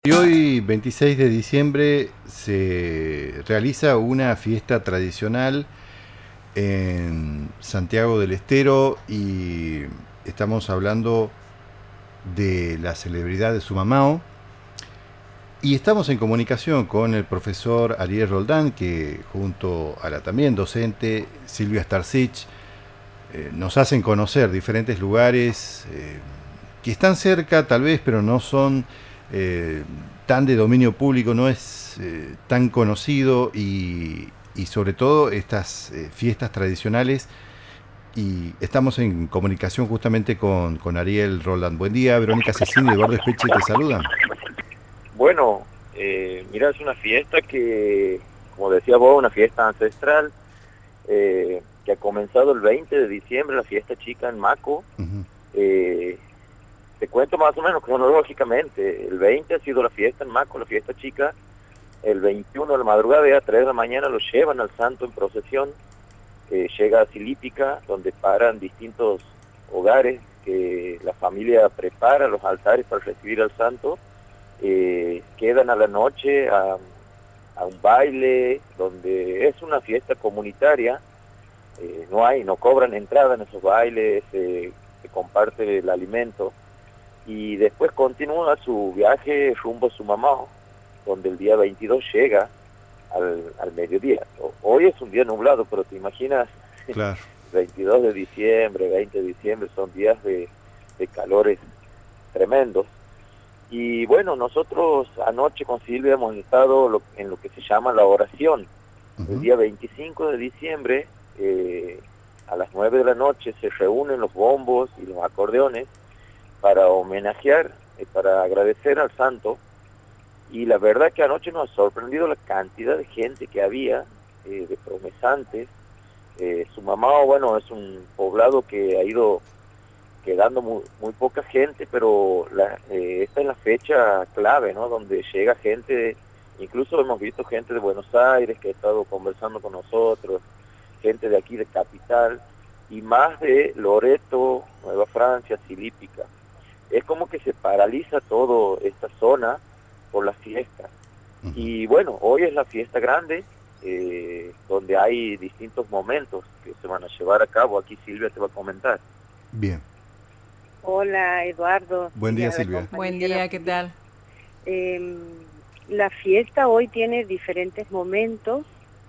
Y hoy, 26 de diciembre, se realiza una fiesta tradicional en Santiago del Estero y estamos hablando de la celebridad de Sumamao y estamos en comunicación con el profesor Ariel Roldán, que junto a la también docente Silvia Starcich nos hacen conocer diferentes lugares que están cerca tal vez, pero no son eh, tan de dominio público, no es tan conocido y sobre todo estas fiestas tradicionales. Y estamos en comunicación justamente con Ariel Roland. Buen día, Verónica Cecina y Eduardo Espeche te saludan. Bueno, mira, es una fiesta que, como decía vos, una fiesta ancestral que ha comenzado el 20 de diciembre, la fiesta chica en Maco. Uh-huh. Eh, Te cuento más o menos cronológicamente. El 20 ha sido la fiesta en Maco, la fiesta chica. El 21 de la madrugada, a 3 de la mañana, lo llevan al santo en procesión. Llega a Silípica, donde paran distintos hogares que la familia prepara los altares para recibir al santo. Quedan a la noche a un baile donde es una fiesta comunitaria. No cobran entrada en esos bailes, se comparte el alimento y después continúa su viaje rumbo a Sumamao, donde el día 22 llega al mediodía. Hoy es un día nublado, pero te imaginas, Claro. 22 de diciembre, 20 de diciembre, son días de calores tremendos. Y bueno, nosotros anoche con Silvia hemos estado en lo que se llama la oración. El Uh-huh. día 25 de diciembre, a las 9 de la noche, se reúnen los bombos y los acordeones para homenajear, para agradecer al santo. Y la verdad que anoche nos ha sorprendido la cantidad de gente que había, de promesantes. Sumamao, bueno, es un poblado que ha ido quedando muy poca gente, pero esta es la fecha clave, ¿no? Donde llega gente, incluso hemos visto gente de Buenos Aires que ha estado conversando con nosotros, gente de aquí de Capital, y más de Loreto, Nueva Francia, Silípica. Es como que se paraliza toda esta zona por la fiesta. Uh-huh. Y bueno, hoy es la fiesta grande, donde hay distintos momentos que se van a llevar a cabo. Aquí Silvia te va a comentar. Bien. Hola Eduardo, Buen día, Silvia, la Silvia. Buen compañera. día, ¿qué tal? Eh, la fiesta hoy tiene diferentes momentos,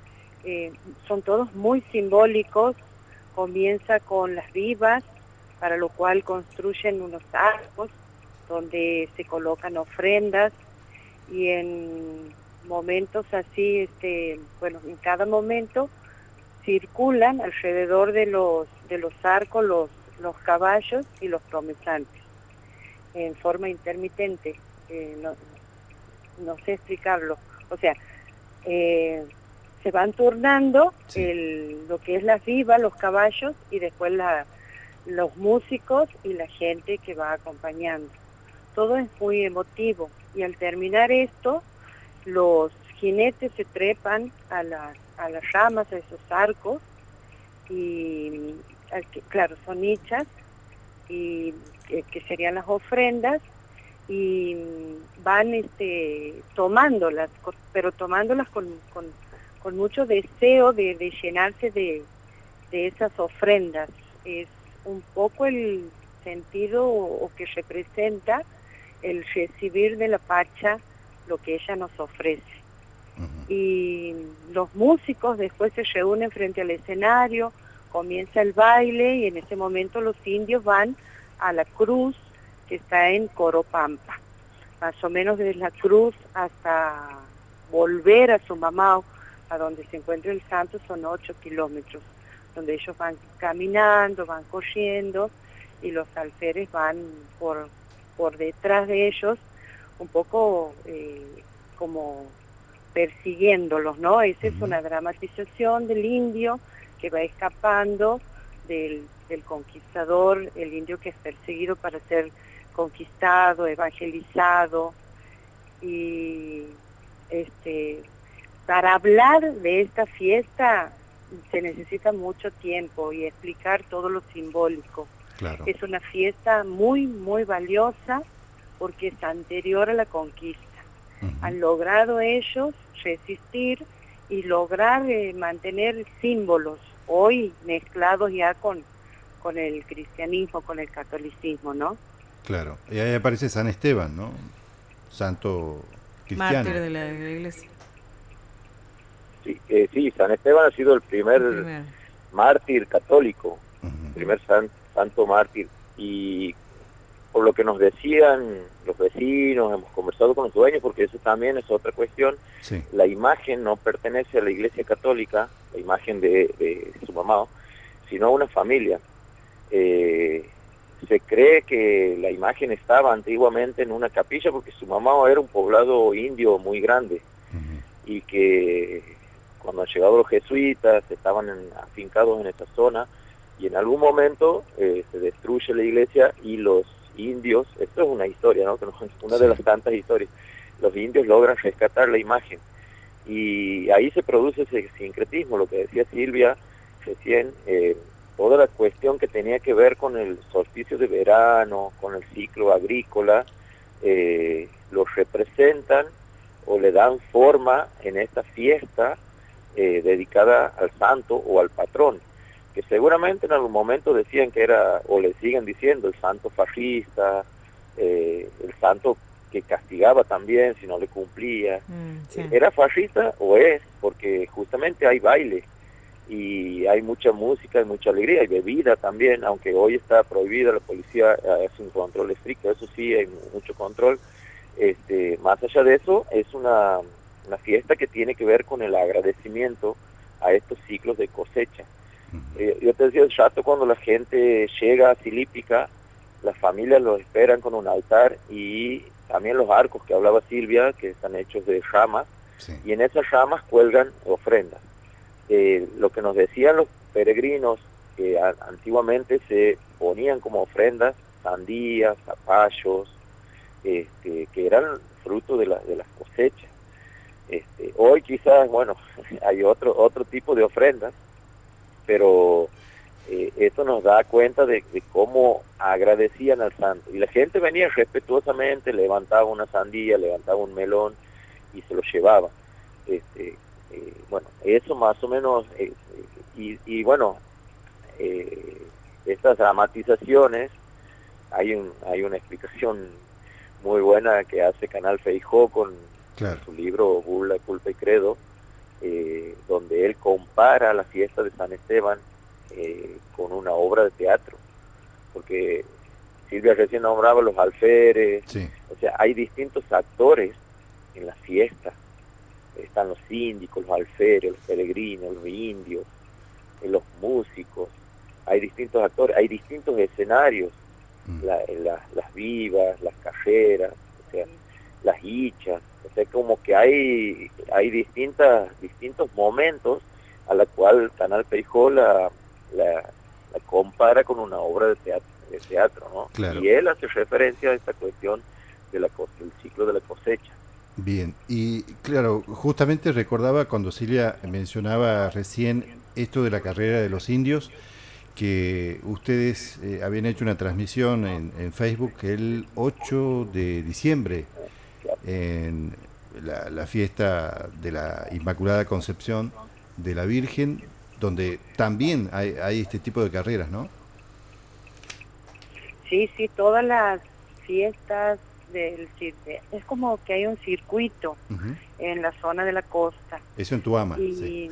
son todos muy simbólicos. Comienza con las vivas, para lo cual construyen unos arcos donde se colocan ofrendas y en momentos así, bueno, en cada momento circulan alrededor de los arcos los caballos y los promesantes en forma intermitente. No sé explicarlo. O sea, se van turnando Sí. lo que es la viva, los caballos, y después los músicos y la gente que va acompañando. Todo es muy emotivo. Y al terminar esto, los jinetes se trepan a las ramas, a esos arcos, y claro, son hinchas, y que serían las ofrendas, y van tomándolas, pero tomándolas con mucho deseo de llenarse de esas ofrendas. Es un poco el sentido o que representa el recibir de la Pacha lo que ella nos ofrece. Uh-huh. Y los músicos después se reúnen frente al escenario, comienza el baile y en ese momento los indios van a la cruz que está en Coropampa, más o menos desde la cruz hasta volver a Sumamao, a donde se encuentra el santo, son 8 kilómetros, donde ellos van caminando, van corriendo y los alferes van por detrás de ellos, un poco como persiguiéndolos, ¿no? Esa es una dramatización del indio que va escapando del conquistador, el indio que es perseguido para ser conquistado, evangelizado. Y para hablar de esta fiesta se necesita mucho tiempo y explicar todo lo simbólico. Claro. Es una fiesta muy, muy valiosa porque es anterior a la conquista. Han logrado ellos resistir y lograr mantener símbolos hoy mezclados ya con el cristianismo, con el catolicismo, ¿no? Claro, y ahí aparece San Esteban, ¿no? Santo cristiano. Mártir de la iglesia. Sí, sí, San Esteban ha sido el primer mártir católico, primer santo mártir, y por lo que nos decían los vecinos, hemos conversado con los dueños, porque eso también es otra cuestión, sí. La imagen no pertenece a la iglesia católica, la imagen de su mamá, sino a una familia. Se cree que la imagen estaba antiguamente en una capilla porque su mamá era un poblado indio muy grande, y que cuando han llegado los jesuitas estaban afincados en esa zona, y en algún momento se destruye la iglesia y los indios, esto es una historia, ¿no? Una de las tantas historias, los indios logran rescatar la imagen, y ahí se produce ese sincretismo, lo que decía Silvia recién, toda la cuestión que tenía que ver con el solsticio de verano, con el ciclo agrícola, los representan o le dan forma en esta fiesta dedicada al santo o al patrón, que seguramente en algún momento decían que era, o le siguen diciendo, el santo fascista, el santo que castigaba también si no le cumplía. Sí. ¿Era fascista o es? Porque justamente hay baile, y hay mucha música, hay mucha alegría, hay bebida también, aunque hoy está prohibida, la policía hace un control estricto, eso sí, hay mucho control. Más allá de eso, es una fiesta que tiene que ver con el agradecimiento a estos ciclos de cosecha. Yo te decía, el chato, cuando la gente llega a Silípica, las familias los esperan con un altar, y también los arcos que hablaba Silvia, que están hechos de ramas, sí. Y en esas ramas cuelgan ofrendas. Lo que nos decían los peregrinos, que antiguamente se ponían como ofrendas sandías, zapallos, que eran fruto de las cosechas. Hoy quizás, bueno, hay otro tipo de ofrendas, pero esto nos da cuenta de cómo agradecían al santo. Y la gente venía respetuosamente, levantaba una sandía, levantaba un melón y se lo llevaba. Bueno, eso más o menos, y bueno, estas dramatizaciones, hay una explicación muy buena que hace Canal Feijó con su libro Burla, Culpa y Credo, donde él compara la fiesta de San Esteban con una obra de teatro, porque Silvia recién nombraba los alferes, sí. O sea, hay distintos actores en la fiesta. Están los síndicos, los alferes, los peregrinos, los indios, los músicos, hay distintos actores, hay distintos escenarios, las vivas, las carreras, o sea, las hichas, o sea, como que hay distintos momentos a la cual Canal Feijó la compara con una obra de teatro, ¿no? Claro. Y él hace referencia a esta cuestión del ciclo de la cosecha. Bien, y claro, justamente recordaba cuando Silvia mencionaba recién esto de la carrera de los indios, que ustedes habían hecho una transmisión en Facebook el 8 de diciembre, en la fiesta de la Inmaculada Concepción de la Virgen, donde también hay este tipo de carreras, ¿no? Sí, todas las fiestas es como que hay un circuito en la zona de la costa. Eso en Tuama. Y sí.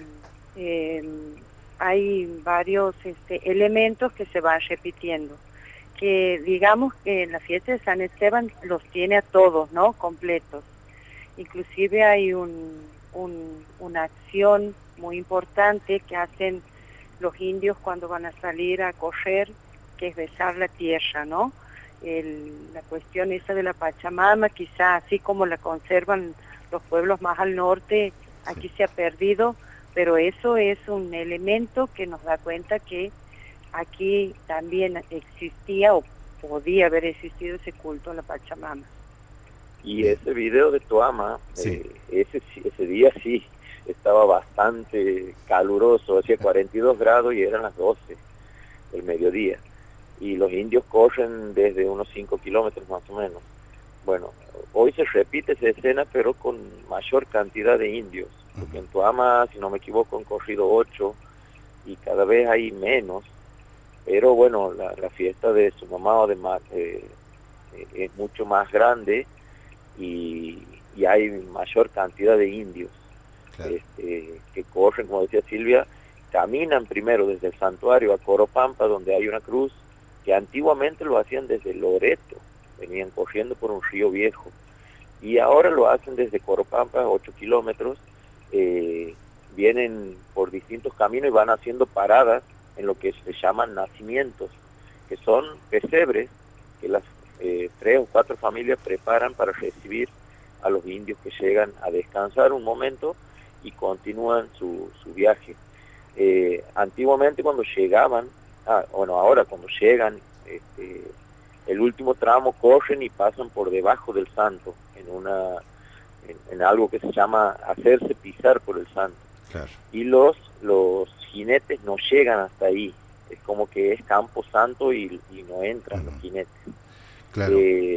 Hay varios elementos que se van repitiendo. Que digamos que en la fiesta de San Esteban los tiene a todos, ¿no? Completos. Inclusive hay una acción muy importante que hacen los indios cuando van a salir a correr, que es besar la tierra, ¿no? La cuestión esa de la Pachamama, quizá así como la conservan los pueblos más al norte, aquí se ha perdido, pero eso es un elemento que nos da cuenta que aquí también existía o podía haber existido ese culto a la Pachamama. Y ese video de Tuama, sí. Ese día sí, estaba bastante caluroso, hacía 42 grados y eran las 12 del mediodía. Y los indios corren desde unos 5 kilómetros más o menos. bueno, hoy se repite esa escena, pero con mayor cantidad de indios. Porque en Tuama, si no me equivoco, han corrido 8 y cada vez hay menos. Pero bueno, la fiesta de su mamá o de es mucho más grande y hay mayor cantidad de indios. Claro. Que corren, como decía Silvia, caminan primero desde el santuario a Coropampa, donde hay una cruz, que antiguamente lo hacían desde Loreto, venían corriendo por un río viejo, y ahora lo hacen desde Coropampa, 8 kilómetros, vienen por distintos caminos y van haciendo paradas en lo que se llaman nacimientos, que son pesebres que las 3 o 4 familias preparan para recibir a los indios que llegan a descansar un momento y continúan su viaje. Antiguamente cuando llegaban, ahora cuando llegan, el último tramo corren y pasan por debajo del santo, en algo que se llama hacerse pisar por el santo. Claro. Y los jinetes no llegan hasta ahí, es como que es campo santo y no entran los jinetes. Claro.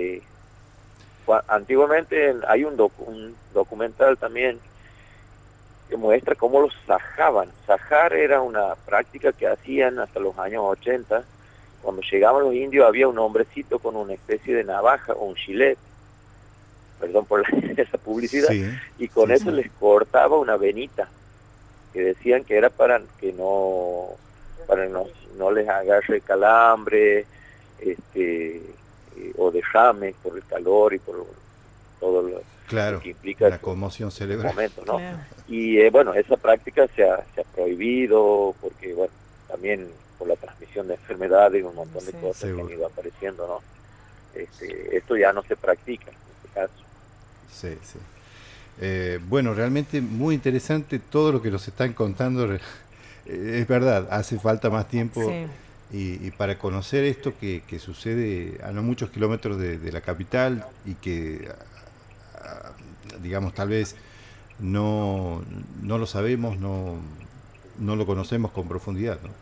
Antiguamente hay un documental también que muestra cómo los sajaban. Sajar era una práctica que hacían hasta los años 80. Cuando llegaban los indios había un hombrecito con una especie de navaja o un gilet, perdón por esa publicidad, sí, y con eso les cortaba una venita, que decían que era para que no les agarre calambre, o derrame por el calor y por todo lo que implica la conmoción cerebral. Momento, ¿no? Claro. Y bueno, esa práctica se ha prohibido porque, bueno, también por la transmisión de enfermedades y un montón de cosas que han ido apareciendo, ¿no? Esto ya no se practica en este caso. Sí, sí. Bueno, realmente muy interesante todo lo que nos están contando. Es verdad, hace falta más tiempo. Sí. Y para conocer esto que sucede a no muchos kilómetros de la capital y que, digamos, tal vez no lo sabemos, no lo conocemos con profundidad, ¿no?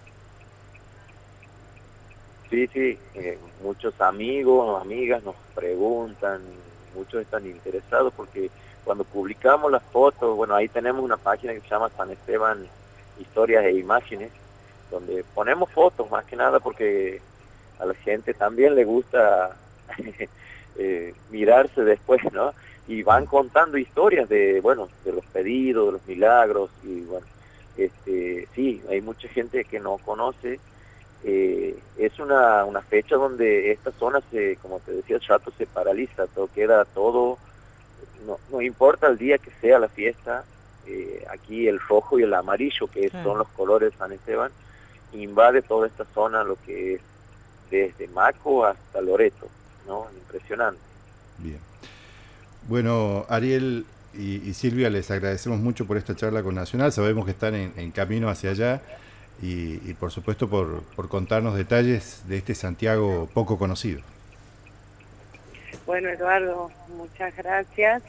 Sí, muchos amigos, amigas nos preguntan, muchos están interesados porque cuando publicamos las fotos, bueno, ahí tenemos una página que se llama San Esteban Historias e Imágenes, donde ponemos fotos más que nada porque a la gente también le gusta mirarse después, ¿no? Y van contando historias de los pedidos, de los milagros, y bueno, sí, hay mucha gente que no conoce. Es una fecha donde esta zona como te decía, Chato se paraliza, todo, no importa el día que sea la fiesta, aquí el rojo y el amarillo, que son los colores de San Esteban, invade toda esta zona, lo que es desde Maco hasta Loreto, ¿no? Impresionante. Bien. Bueno, Ariel y Silvia, les agradecemos mucho por esta charla con Nacional. Sabemos que están en camino hacia allá y por supuesto por contarnos detalles de este Santiago poco conocido. Bueno, Eduardo, muchas gracias.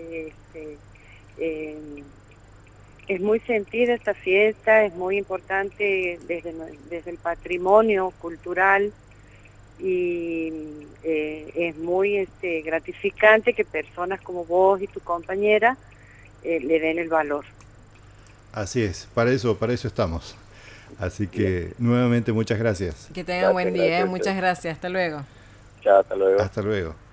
Es muy sentida esta fiesta, es muy importante desde el patrimonio cultural y es muy gratificante que personas como vos y tu compañera le den el valor. Así es, para eso estamos. Así que nuevamente muchas gracias. Que tengan buen día, muchas gracias, hasta luego. Chao, hasta luego. Hasta luego.